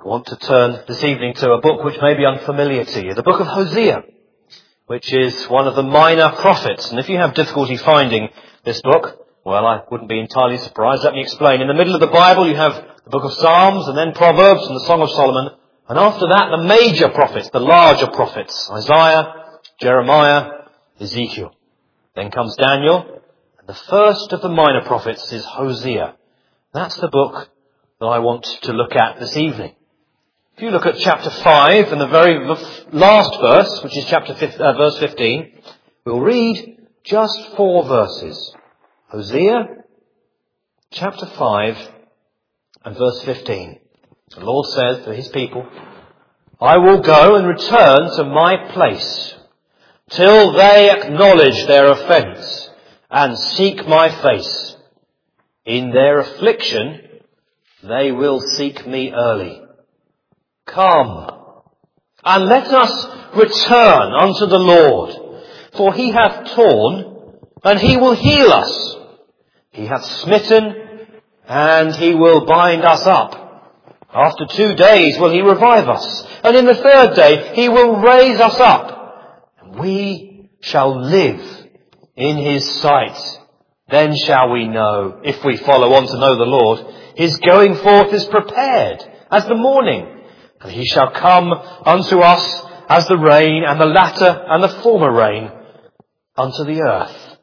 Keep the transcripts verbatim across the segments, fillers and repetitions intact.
I want to turn this evening to a book which may be unfamiliar to you, the book of Hosea, which is one of the minor prophets. And if you have difficulty finding this book, well, I wouldn't be entirely surprised. Let me explain. In the middle of the Bible, you have the book of Psalms, and then Proverbs and the Song of Solomon. And after that, the major prophets, the larger prophets, Isaiah, Jeremiah, Ezekiel. Then comes Daniel, and the first of the minor prophets is Hosea. That's the book that I want to look at this evening. If you look at chapter five and the very last verse, which is chapter fifteen, uh, verse fifteen, we'll read just four verses. Hosea, chapter five and verse fifteen. The Lord says to his people, I will go and return to my place till they acknowledge their offence and seek my face. In their affliction they will seek me early. Come, and let us return unto the Lord, for he hath torn, and he will heal us. He hath smitten, and he will bind us up. After two days will he revive us, and in the third day he will raise us up, and we shall live in his sight. Then shall we know, if we follow on to know the Lord, his going forth is prepared as the morning, and he shall come unto us as the rain, and the latter and the former rain unto the earth.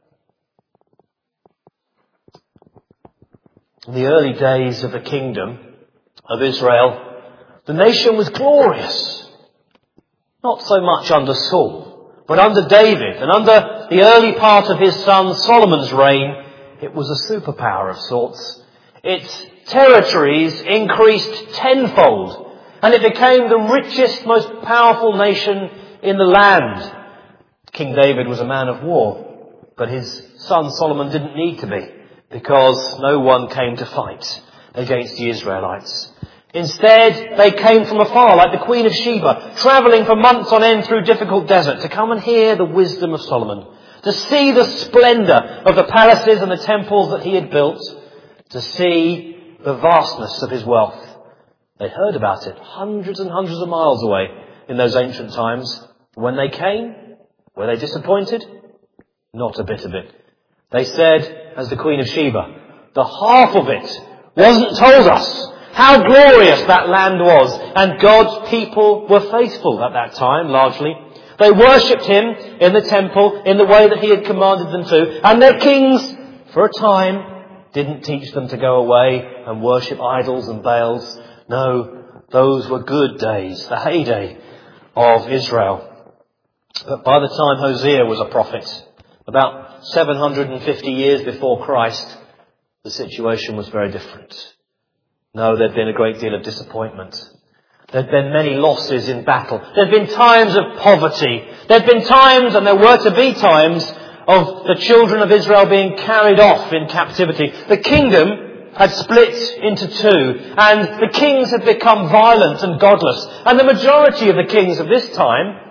In the early days of the kingdom of Israel, the nation was glorious. Not so much under Saul, but under David, and under the early part of his son Solomon's reign, it was a superpower of sorts. Its territories increased tenfold, and it became the richest, most powerful nation in the land. King David was a man of war, but his son Solomon didn't need to be, because no one came to fight against the Israelites. Instead, they came from afar, like the Queen of Sheba, travelling for months on end through difficult desert to come and hear the wisdom of Solomon, to see the splendour of the palaces and the temples that he had built, to see the vastness of his wealth. They heard about it hundreds and hundreds of miles away in those ancient times. When they came, were they disappointed? Not a bit of it. They said, as the Queen of Sheba, the half of it wasn't told us how glorious that land was. And God's people were faithful at that time, largely. They worshipped him in the temple in the way that he had commanded them to. And their kings, for a time, didn't teach them to go away and worship idols and Baals. No, those were good days, the heyday of Israel. But by the time Hosea was a prophet, about seven hundred fifty years before Christ, the situation was very different. No, there'd been a great deal of disappointment. There'd been many losses in battle. There'd been times of poverty. There'd been times, and there were to be times, of the children of Israel being carried off in captivity. The kingdom had split into two, and the kings had become violent and godless. And the majority of the kings of this time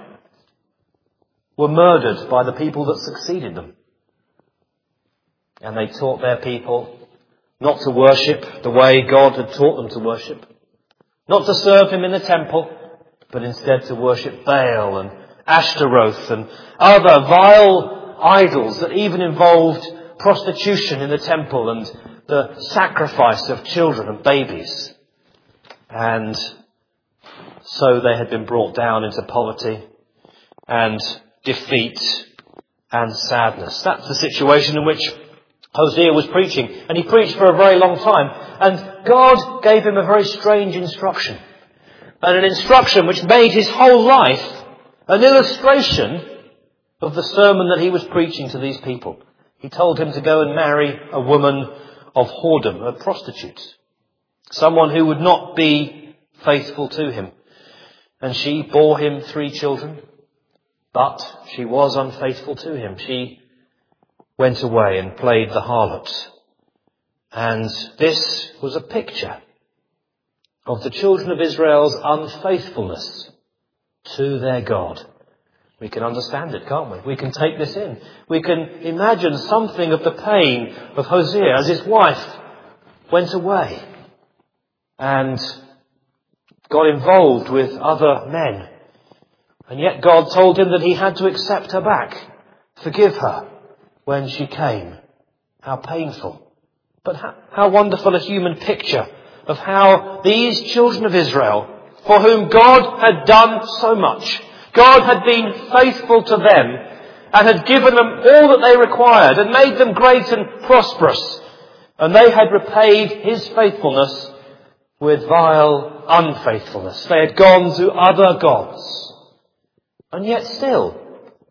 were murdered by the people that succeeded them. And they taught their people not to worship the way God had taught them to worship, not to serve him in the temple, but instead to worship Baal and Ashtaroth and other vile idols that even involved prostitution in the temple and the sacrifice of children and babies. And so they had been brought down into poverty and defeat and sadness. That's the situation in which Hosea was preaching. And he preached for a very long time. And God gave him a very strange instruction. And an instruction which made his whole life an illustration of the sermon that he was preaching to these people. He told him to go and marry a woman of whoredom, a prostitute, someone who would not be faithful to him. And she bore him three children, but she was unfaithful to him. She went away and played the harlot. And this was a picture of the children of Israel's unfaithfulness to their God. We can understand it, can't we? We can take this in. We can imagine something of the pain of Hosea as his wife went away. And got involved with other men. And yet God told him that he had to accept her back, forgive her when she came. How painful. But how, how wonderful a human picture of how these children of Israel, for whom God had done so much, God had been faithful to them and had given them all that they required and made them great and prosperous. And they had repaid his faithfulness with vile unfaithfulness. They had gone to other gods. And yet still,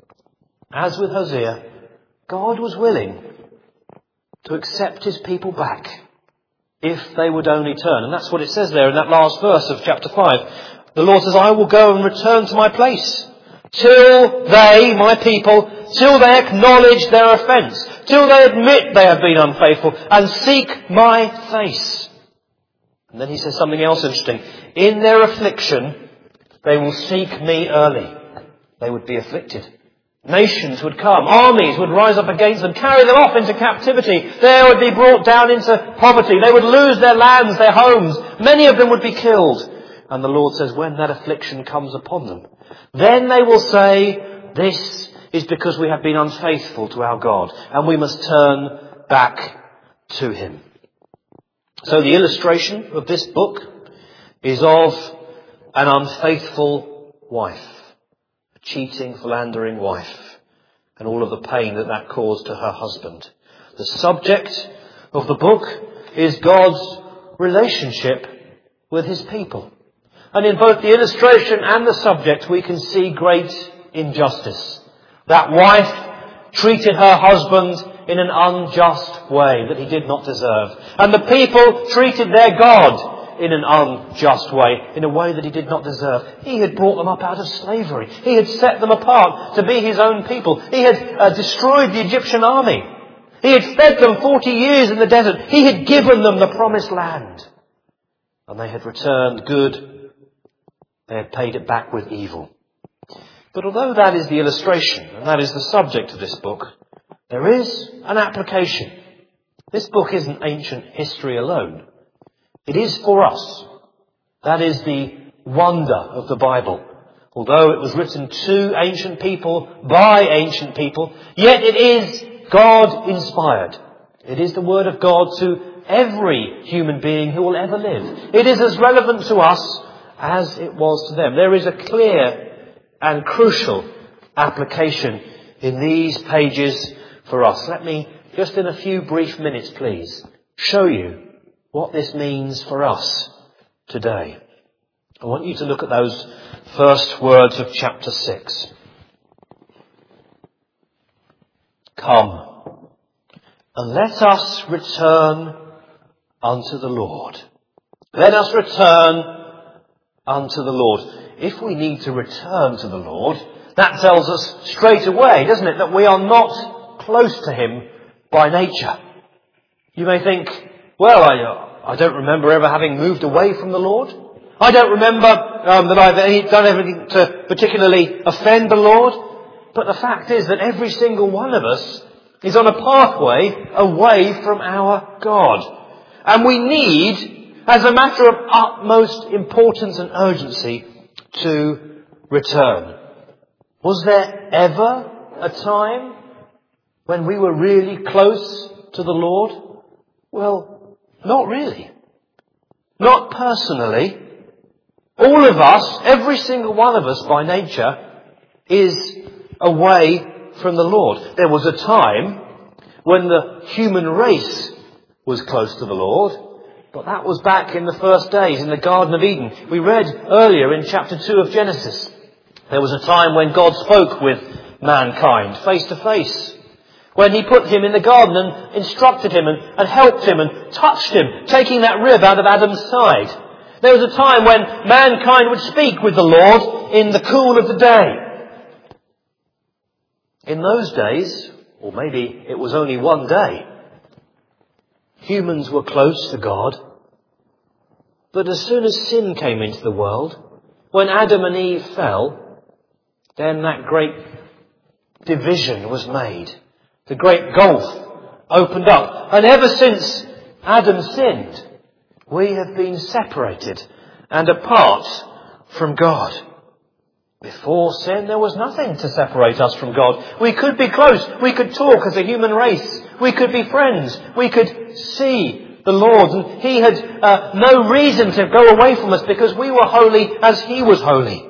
as with Hosea, God was willing to accept his people back if they would only turn. And that's what it says there in that last verse of chapter five. The Lord says, I will go and return to my place till they, my people, till they acknowledge their offence, till they admit they have been unfaithful and seek my face. And then he says something else interesting. In their affliction, they will seek me early. They would be afflicted. Nations would come. Armies would rise up against them, carry them off into captivity. They would be brought down into poverty. They would lose their lands, their homes. Many of them would be killed. And the Lord says, when that affliction comes upon them, then they will say, this is because we have been unfaithful to our God, and we must turn back to him. So the illustration of this book is of an unfaithful wife, a cheating, philandering wife, and all of the pain that that caused to her husband. The subject of the book is God's relationship with his people. And in both the illustration and the subject, we can see great injustice. That wife treated her husband in an unjust way that he did not deserve. And the people treated their God in an unjust way, in a way that he did not deserve. He had brought them up out of slavery. He had set them apart to be his own people. He had uh, destroyed the Egyptian army. He had fed them forty years in the desert. He had given them the promised land. And they had returned good. They had paid it back with evil. But although that is the illustration, and that is the subject of this book, there is an application. This book isn't ancient history alone. It is for us. That is the wonder of the Bible. Although it was written to ancient people, by ancient people, yet it is God-inspired. It is the Word of God to every human being who will ever live. It is as relevant to us as it was to them. There is a clear and crucial application in these pages for us. Let me, just in a few brief minutes, please, show you what this means for us today. I want you to look at those first words of chapter six. Come, and let us return unto the Lord. Let us return unto the Lord. If we need to return to the Lord, that tells us straight away, doesn't it, that we are not close to him by nature. You may think, well, I, I don't remember ever having moved away from the Lord. I don't remember um, that I've done everything to particularly offend the Lord. But the fact is that every single one of us is on a pathway away from our God. And we need, as a matter of utmost importance and urgency, to return. Was there ever a time when we were really close to the Lord? Well, not really. Not personally. All of us, every single one of us by nature, is away from the Lord. There was a time when the human race was close to the Lord. But that was back in the first days in the Garden of Eden. We read earlier in chapter two of Genesis. There was a time when God spoke with mankind face to face. When he put him in the garden and instructed him and, and helped him and touched him, taking that rib out of Adam's side. There was a time when mankind would speak with the Lord in the cool of the day. In those days, or maybe it was only one day, humans were close to God. But as soon as sin came into the world, when Adam and Eve fell, then that great division was made. The great gulf opened up. And ever since Adam sinned, we have been separated and apart from God. Before sin, there was nothing to separate us from God. We could be close. We could talk as a human race. We could be friends. We could see the Lord. And He had uh, no reason to go away from us because we were holy as He was holy.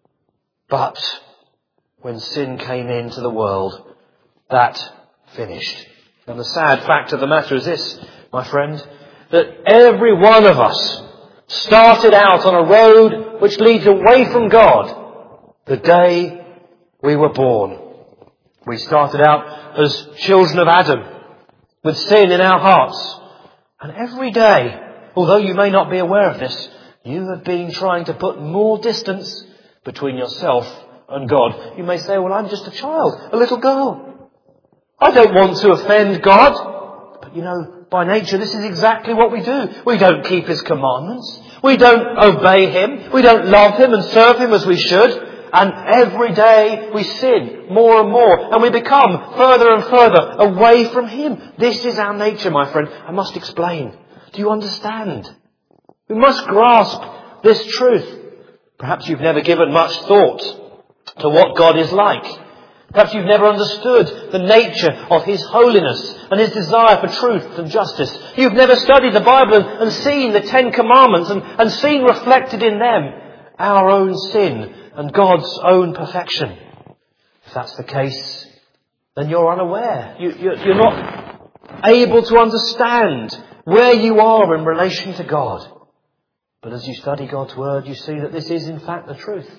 But when sin came into the world, that finished. And the sad fact of the matter is this, my friend, that every one of us started out on a road which leads away from God the day we were born. We started out as children of Adam, with sin in our hearts. And every day, although you may not be aware of this, you have been trying to put more distance between yourself and God. You may say, well, I'm just a child, a little girl. I don't want to offend God. But you know, by nature, this is exactly what we do. We don't keep His commandments. We don't obey Him. We don't love Him and serve Him as we should. And every day we sin more and more. And we become further and further away from Him. This is our nature, my friend. I must explain. Do you understand? We must grasp this truth. Perhaps you've never given much thought to what God is like. Perhaps you've never understood the nature of His holiness and His desire for truth and justice. You've never studied the Bible and, and seen the Ten Commandments and, and seen reflected in them our own sin and God's own perfection. If that's the case, then you're unaware. You, you're, you're not able to understand where you are in relation to God. But as you study God's Word, you see that this is in fact the truth.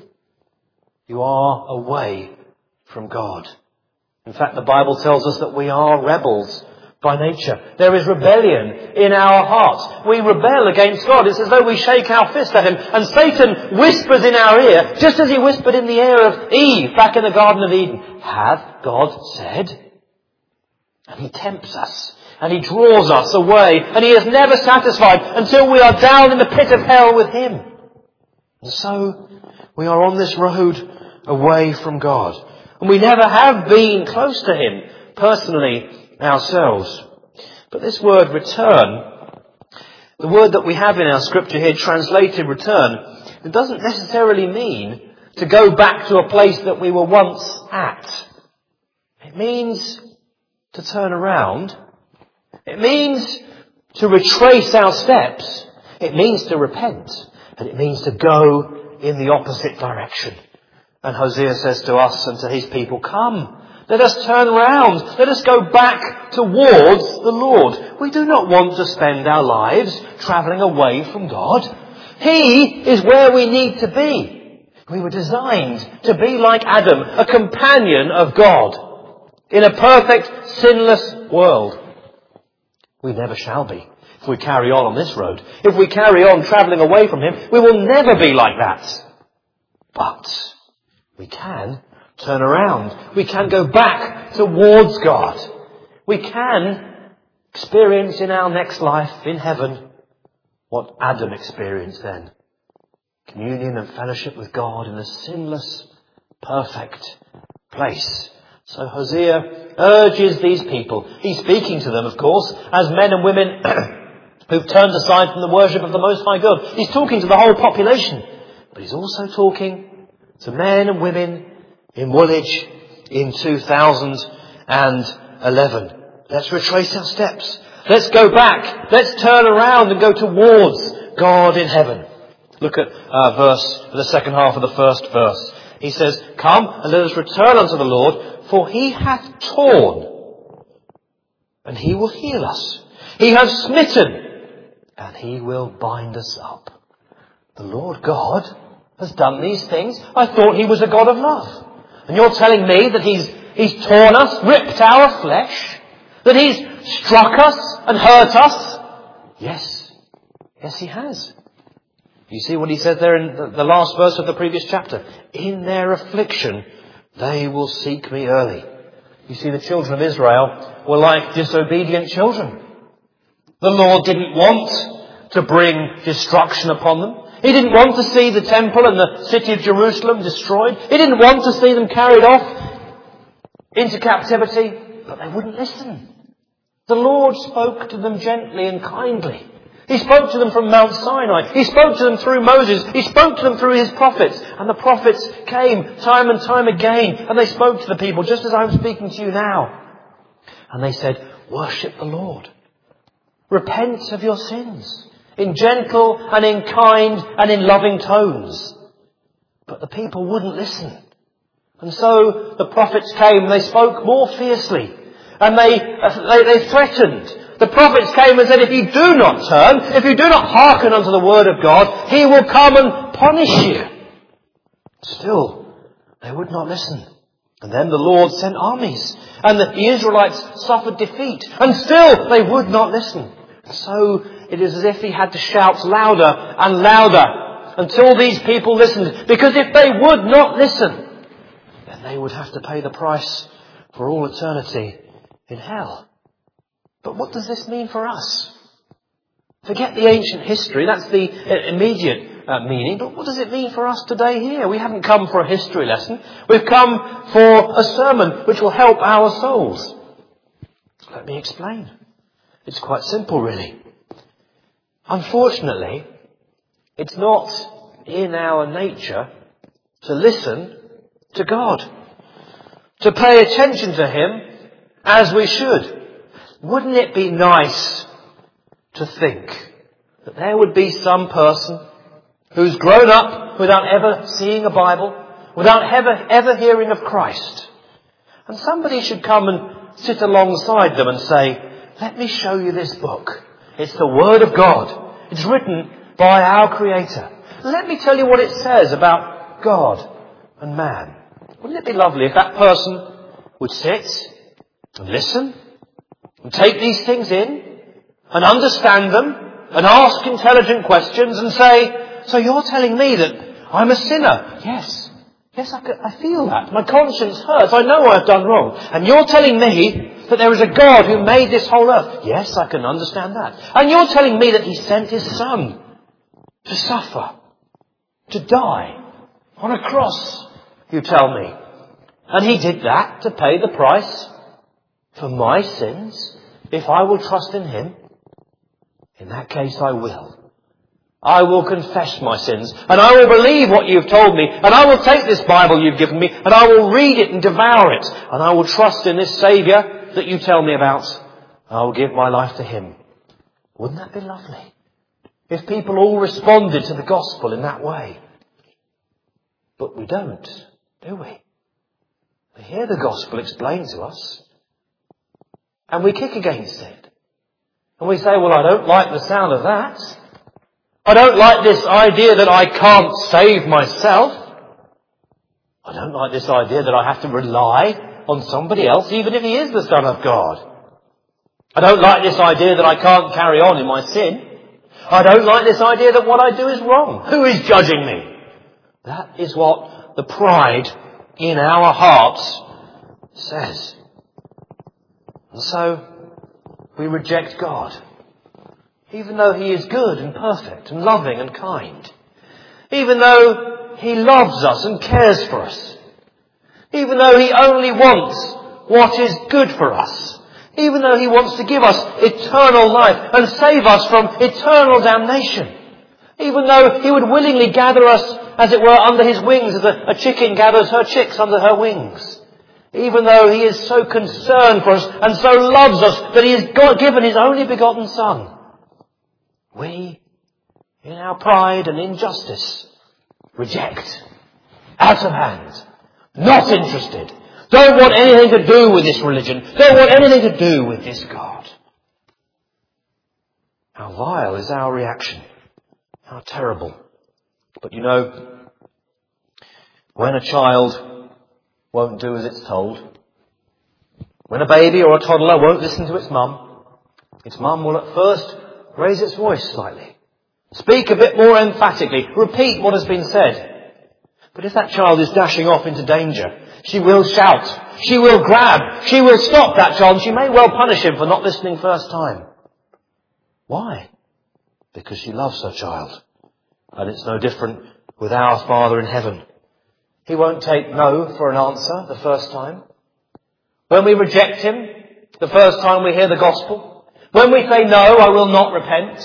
You are away from God. In fact, the Bible tells us that we are rebels by nature. There is rebellion in our hearts. We rebel against God. It's as though we shake our fist at Him. And Satan whispers in our ear, just as he whispered in the ear of Eve back in the Garden of Eden, "Hath God said?" And he tempts us. And he draws us away. And he is never satisfied until we are down in the pit of hell with Him. And so we are on this road away from God. And we never have been close to Him personally ourselves. But this word return, the word that we have in our scripture here translated return, it doesn't necessarily mean to go back to a place that we were once at. It means to turn around. It means to retrace our steps. It means to repent. And it means to go in the opposite direction. And Hosea says to us and to his people, come, let us turn round. Let us go back towards the Lord. We do not want to spend our lives travelling away from God. He is where we need to be. We were designed to be like Adam, a companion of God in a perfect, sinless world. We never shall be if we carry on on this road. If we carry on travelling away from Him, we will never be like that. But we can turn around. We can go back towards God. We can experience in our next life in heaven what Adam experienced then. Communion and fellowship with God in a sinless, perfect place. So Hosea urges these people. He's speaking to them, of course, as men and women who've turned aside from the worship of the Most High God. He's talking to the whole population. But he's also talking to men and women in Woolwich in two thousand eleven. Let's retrace our steps. Let's go back. Let's turn around and go towards God in heaven. Look at uh, verse, the second half of the first verse. He says, come and let us return unto the Lord, for He hath torn, and He will heal us. He hath smitten, and He will bind us up. The Lord God has done these things. I thought He was a God of love. And you're telling me that He's, He's torn us, ripped our flesh, that He's struck us and hurt us? Yes. Yes, He has. You see what He says there in the, the last verse of the previous chapter. In their affliction, they will seek me early. You see, the children of Israel were like disobedient children. The Lord didn't want to bring destruction upon them. He didn't want to see the temple and the city of Jerusalem destroyed. He didn't want to see them carried off into captivity, but they wouldn't listen. The Lord spoke to them gently and kindly, He spoke to them from Mount Sinai. He spoke to them through Moses. He spoke to them through his prophets. And the prophets came time and time again. And they spoke to the people just as I'm speaking to you now. And they said, worship the Lord. Repent of your sins. In gentle and in kind and in loving tones. But the people wouldn't listen. And so the prophets came and they spoke more fiercely. And they, they, they threatened. The prophets came and said, if you do not turn, if you do not hearken unto the word of God, he will come and punish you. Still, they would not listen. And then the Lord sent armies. And the Israelites suffered defeat. And still they would not listen. So it is as if he had to shout louder and louder until these people listened. Because if they would not listen, then they would have to pay the price for all eternity in hell. But what does this mean for us? Forget the ancient history, that's the immediate uh, meaning. But what does it mean for us today here? We haven't come for a history lesson. We've come for a sermon which will help our souls. Let me explain. It's quite simple, really. Unfortunately, it's not in our nature to listen to God, to pay attention to him as we should. Wouldn't it be nice to think that there would be some person who's grown up without ever seeing a Bible, without ever, ever hearing of Christ, and somebody should come and sit alongside them and say, let me show you this book. It's the Word of God. It's written by our Creator. Let me tell you what it says about God and man. Wouldn't it be lovely if that person would sit and listen and take these things in and understand them and ask intelligent questions and say, so you're telling me that I'm a sinner? Yes. Yes, I, I feel that. My conscience hurts. I know I've done wrong. And you're telling me that there is a God who made this whole earth. Yes, I can understand that. And you're telling me that he sent his son to suffer, to die on a cross, you tell me. And he did that to pay the price for my sins. If I will trust in him, in that case I will. I will confess my sins, and I will believe what you've told me, and I will take this Bible you've given me, and I will read it and devour it, and I will trust in this Saviour that you tell me about. I will give my life to him. Wouldn't that be lovely? If people all responded to the gospel in that way. But we don't, do we? We hear the gospel explained to us, and we kick against it. And we say, well, I don't like the sound of that. I don't like this idea that I can't save myself. I don't like this idea that I have to rely on somebody else, even if he is the Son of God. I don't like this idea that I can't carry on in my sin. I don't like this idea that what I do is wrong. Who is judging me? That is what the pride in our hearts says. And so we reject God, even though he is good and perfect and loving and kind, even though he loves us and cares for us, even though he only wants what is good for us, even though he wants to give us eternal life and save us from eternal damnation, even though he would willingly gather us, as it were, under his wings as a, a chicken gathers her chicks under her wings. Even though he is so concerned for us and so loves us that he has got, given his only begotten Son. We, in our pride and injustice, reject. Out of hand. Not interested. Don't want anything to do with this religion. Don't want anything to do with this God. How vile is our reaction. How terrible. But you know, when a child won't do as it's told, when a baby or a toddler won't listen to its mum, its mum will at first raise its voice slightly, speak a bit more emphatically, repeat what has been said. But if that child is dashing off into danger, she will shout, she will grab, she will stop that child, and she may well punish him for not listening first time. Why? Because she loves her child. And it's no different with our Father in heaven. He won't take no for an answer the first time. When we reject him, the first time we hear the gospel, when we say no, I will not repent,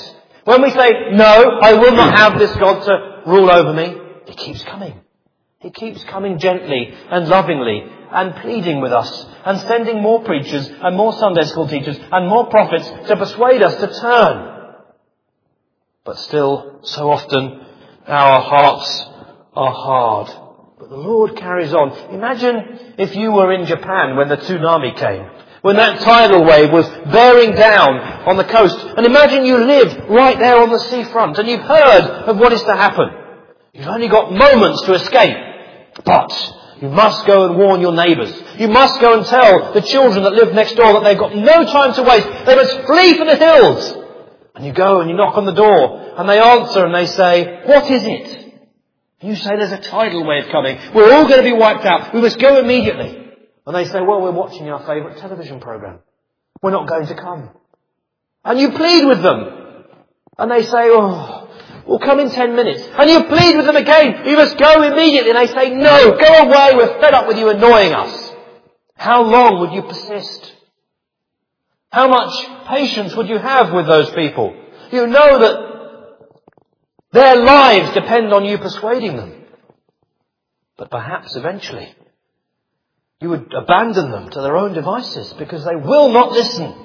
When we say, no, I will not have this God to rule over me, He keeps coming. He keeps coming gently and lovingly and pleading with us and sending more preachers and more Sunday school teachers and more prophets to persuade us to turn. But still, so often, our hearts are hard. But the Lord carries on. Imagine if you were in Japan when the tsunami came, when that tidal wave was bearing down on the coast. And imagine you live right there on the seafront and you've heard of what is to happen. You've only got moments to escape. But you must go and warn your neighbours. You must go and tell the children that live next door that they've got no time to waste. They must flee for the hills. And you go and you knock on the door and they answer and they say, what is it? And you say, there's a tidal wave coming. We're all going to be wiped out. We must go immediately. And they say, well, we're watching our favourite television programme. We're not going to come. And you plead with them. And they say, oh, we'll come in ten minutes. And you plead with them again. You must go immediately. And they say, no, go away. We're fed up with you annoying us. How long would you persist? How much patience would you have with those people? You know that their lives depend on you persuading them. But perhaps eventually you would abandon them to their own devices because they will not listen.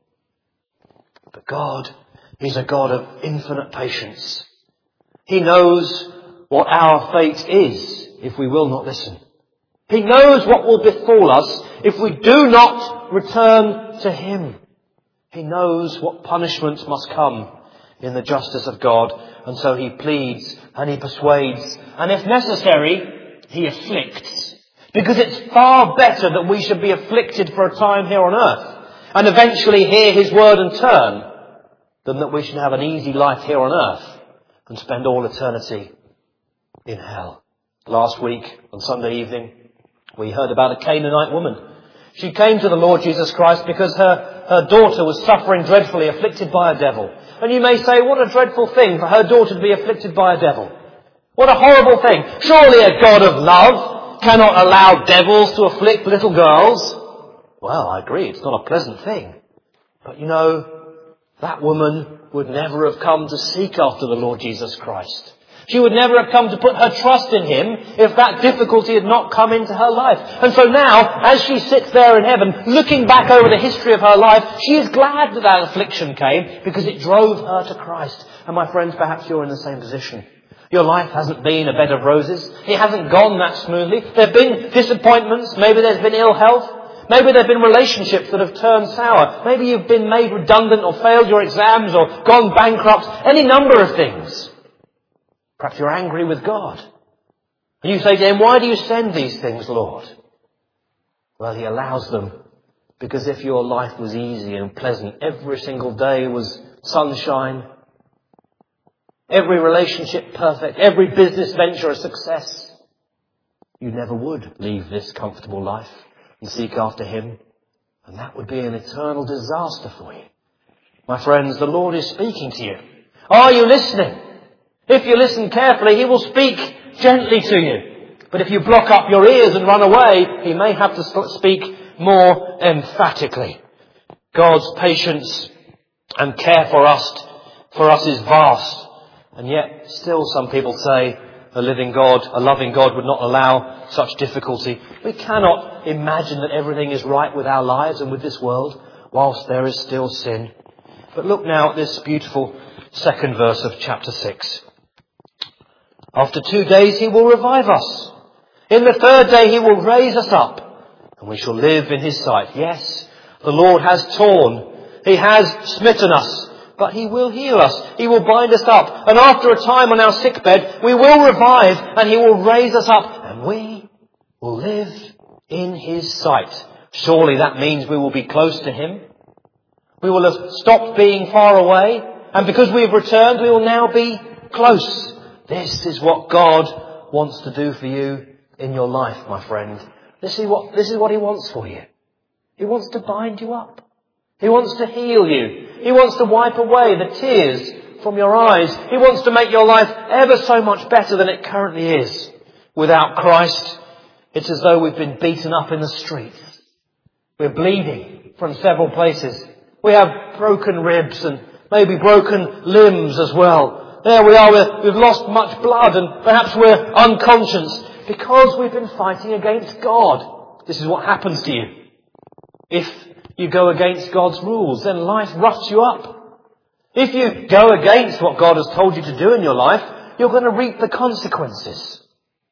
But God is a God of infinite patience. He knows what our fate is if we will not listen. He knows what will befall us if we do not return to Him. He knows what punishments must come in the justice of God. And so He pleads and He persuades. And if necessary, He afflicts. Because it's far better that we should be afflicted for a time here on earth and eventually hear His word and turn than that we should have an easy life here on earth and spend all eternity in hell. Last week, on Sunday evening, we heard about a Canaanite woman. She came to the Lord Jesus Christ because her, her daughter was suffering dreadfully, afflicted by a devil. And you may say, what a dreadful thing for her daughter to be afflicted by a devil. What a horrible thing. Surely a God of love cannot allow devils to afflict little girls. Well, I agree, it's not a pleasant thing. But you know, that woman would never have come to seek after the Lord Jesus Christ. She would never have come to put her trust in Him if that difficulty had not come into her life. And so now, as she sits there in heaven, looking back over the history of her life, she is glad that that affliction came because it drove her to Christ. And my friends, perhaps you're in the same position. Your life hasn't been a bed of roses. It hasn't gone that smoothly. There have been disappointments. Maybe there's been ill health. Maybe there have been relationships that have turned sour. Maybe you've been made redundant or failed your exams or gone bankrupt. Any number of things. Perhaps you're angry with God. And you say to Him, why do you send these things, Lord? Well, He allows them because if your life was easy and pleasant, every single day was sunshine, every relationship perfect, every business venture a success, you never would leave this comfortable life and seek after Him. And that would be an eternal disaster for you. My friends, the Lord is speaking to you. Are you listening? If you listen carefully, He will speak gently to you. But if you block up your ears and run away, He may have to speak more emphatically. God's patience and care for us, for us is vast. And yet, still some people say a living God, a loving God would not allow such difficulty. We cannot imagine that everything is right with our lives and with this world whilst there is still sin. But look now at this beautiful second verse of chapter six. After two days He will revive us. In the third day He will raise us up and we shall live in His sight. Yes, the Lord has torn. He has smitten us. But He will heal us. He will bind us up. And after a time on our sick bed, we will revive and He will raise us up. And we will live in His sight. Surely that means we will be close to Him. We will have stopped being far away. And because we have returned, we will now be close. This is what God wants to do for you in your life, my friend. This is what, this is what He wants for you. He wants to bind you up. He wants to heal you. He wants to wipe away the tears from your eyes. He wants to make your life ever so much better than it currently is. Without Christ, it's as though we've been beaten up in the streets. We're bleeding from several places. We have broken ribs and maybe broken limbs as well. There we are, we've lost much blood and perhaps we're unconscious because we've been fighting against God. This is what happens to you. If you go against God's rules, then life roughs you up. If you go against what God has told you to do in your life, you're going to reap the consequences.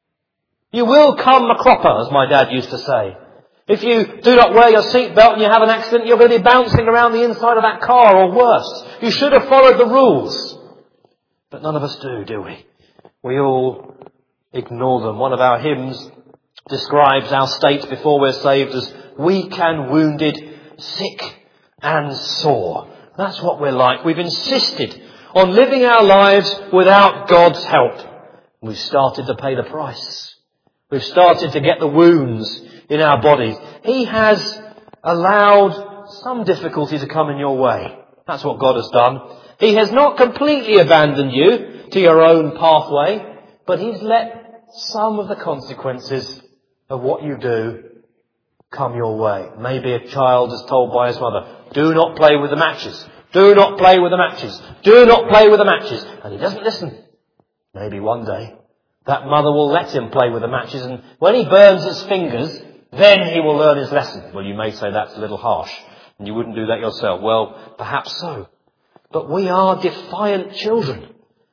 You will come a cropper, as my dad used to say. If you do not wear your seatbelt and you have an accident, you're going to be bouncing around the inside of that car, or worse. You should have followed the rules. But none of us do, do we? We all ignore them. One of our hymns describes our state before we're saved as weak and wounded, sick and sore. That's what we're like. We've insisted on living our lives without God's help. We've started to pay the price. We've started to get the wounds in our bodies. He has allowed some difficulty to come in your way. That's what God has done. He has not completely abandoned you to your own pathway, but He's let some of the consequences of what you do come your way. Maybe a child is told by his mother, do not play with the matches. Do not play with the matches. Do not play with the matches. And he doesn't listen. Maybe one day that mother will let him play with the matches, and when he burns his fingers, then he will learn his lesson. Well, you may say that's a little harsh, and you wouldn't do that yourself. Well, perhaps so. But we are defiant children.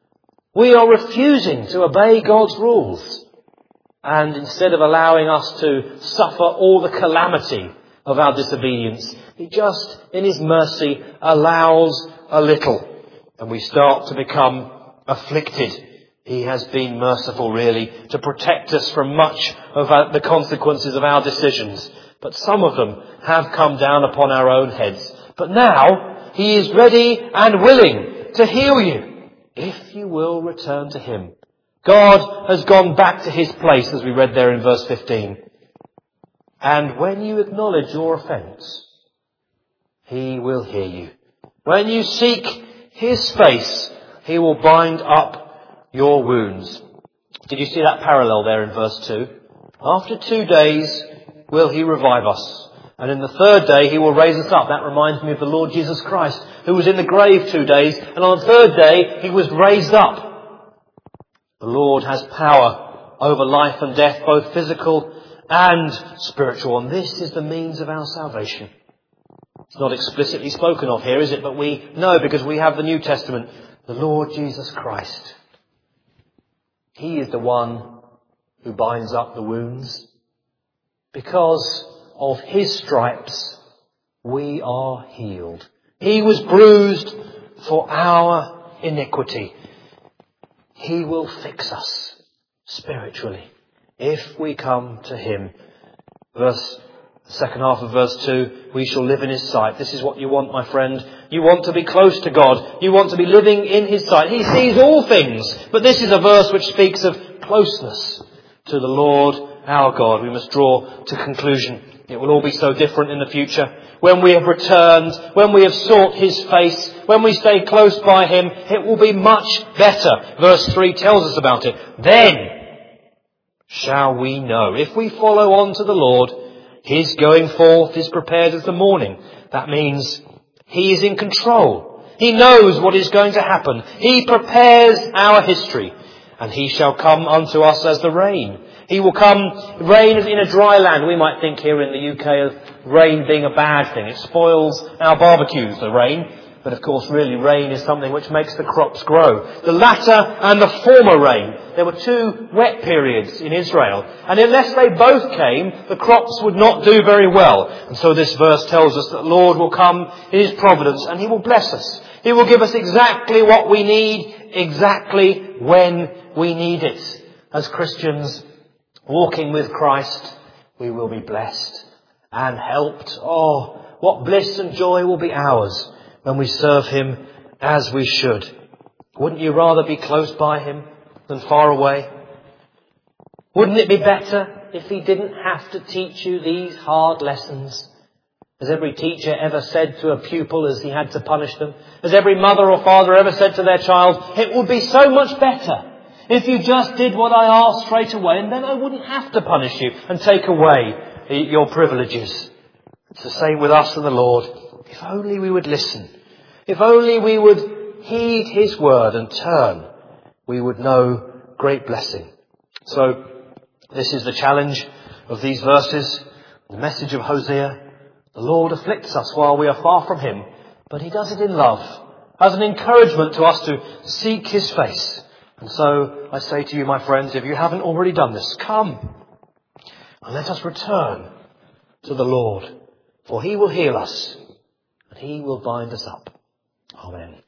We are refusing to obey God's rules. And instead of allowing us to suffer all the calamity of our disobedience, He just, in His mercy, allows a little. And we start to become afflicted. He has been merciful, really, to protect us from much of the consequences of our decisions. But some of them have come down upon our own heads. But now He is ready and willing to heal you, if you will return to Him. God has gone back to His place, as we read there in verse fifteen. And when you acknowledge your offence, He will hear you. When you seek His face, He will bind up your wounds. Did you see that parallel there in verse two? After two days will He revive us. And in the third day He will raise us up. That reminds me of the Lord Jesus Christ, who was in the grave two days. And on the third day He was raised up. The Lord has power over life and death, both physical and spiritual. And this is the means of our salvation. It's not explicitly spoken of here, is it? But we know, because we have the New Testament, the Lord Jesus Christ. He is the one who binds up the wounds. Because of His stripes, we are healed. He was bruised for our iniquity. He will fix us spiritually if we come to Him. Verse, the second half of verse two, we shall live in His sight. This is what you want, my friend. You want to be close to God. You want to be living in His sight. He sees all things. But this is a verse which speaks of closeness to the Lord our God. We must draw to conclusion. It will all be so different in the future. When we have returned, when we have sought His face, when we stay close by Him, it will be much better. Verse three tells us about it. Then shall we know. If we follow on to the Lord, His going forth is prepared as the morning. That means He is in control. He knows what is going to happen. He prepares our history. And He shall come unto us as the rain. He will come, rain in a dry land. We might think here in the U K of rain being a bad thing. It spoils our barbecues, the rain. But of course, really, rain is something which makes the crops grow. The latter and the former rain. There were two wet periods in Israel. And unless they both came, the crops would not do very well. And so this verse tells us that the Lord will come in His providence and He will bless us. He will give us exactly what we need, exactly when we need it. As Christians walking with Christ, we will be blessed and helped. Oh, what bliss and joy will be ours when we serve Him as we should. Wouldn't you rather be close by Him than far away? Wouldn't it be better if He didn't have to teach you these hard lessons? Has every teacher ever said to a pupil as he had to punish them? Has every mother or father ever said to their child, it would be so much better if you just did what I asked straight away, and then I wouldn't have to punish you and take away your privileges. It's the same with us and the Lord. If only we would listen. If only we would heed his word and turn, we would know great blessing. So this is the challenge of these verses, the message of Hosea. The Lord afflicts us while we are far from him, but he does it in love, as an encouragement to us to seek his face. And so I say to you, my friends, if you haven't already done this, come and let us return to the Lord, for he will heal us and he will bind us up. Amen.